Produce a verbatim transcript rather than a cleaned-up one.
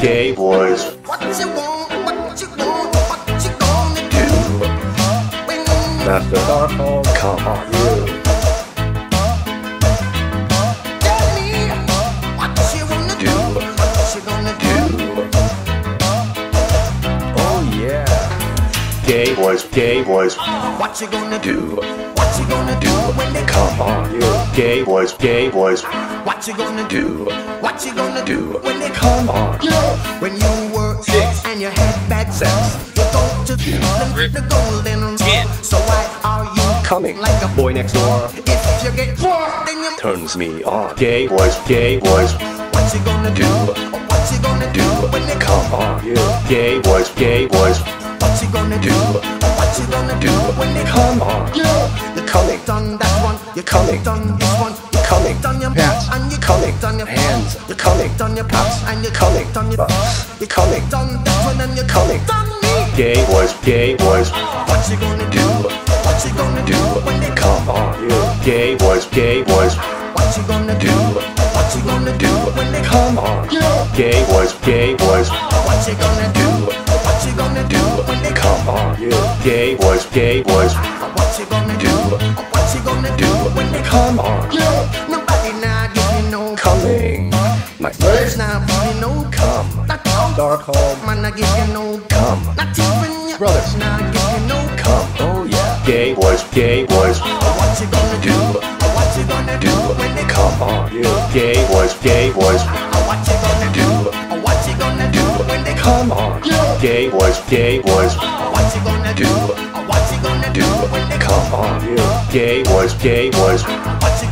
gay boys. What you want, what you want, what you gonna do? Master Darkhold, come on you. Tell me what you wanna do, what you gonna do? Oh yeah. Gay boys, gay boys. What you gonna Do. What you gonna do when they Come on you. Gay boys, gay boys. What you gonna do? What you gonna do when they Come on. When you were six and you had bad sex, you go to the, the golden rule. So why are you Coming. like a Boy next door If you get bored, then you turns me on. Gay boys, gay boys. What you gonna do? What you gonna do when they Come on you. Gay boys, gay boys. What you gonna do? What you gonna do when they Come on. You Coming. done that one, you Coming. done this one, you Coming. done your Pants. and you Coming. done your Hands. you Coming. done your Pops. and you Coming. done your Bucks. you Coming. done that one and you Coming. done me. Gay boys, gay boys. What you gonna do? What you gonna do when they Come on you. Gay boys, gay boys. What you gonna do? What you gonna do when they Come on. Gay boys, gay boys. What you gonna do? What you gonna do when they Come on you. Gay boys, gay boys. What you gonna do? What you gonna do when they Come on. Nobody now give me no Coming. My Birds now give me no come. Not all Darkhold, man I give you no come. Not even your Brothers. now give you no Come. Oh yeah. Gay boys, gay boys. What you gonna do? What you gonna do when they Come on you. Gay boys, gay boys. What you gonna do? What you gonna do when they Come on. Gay boys, gay boys. What you gonna do? What you gonna do when they Come on you. Gay boys, gay boys. What you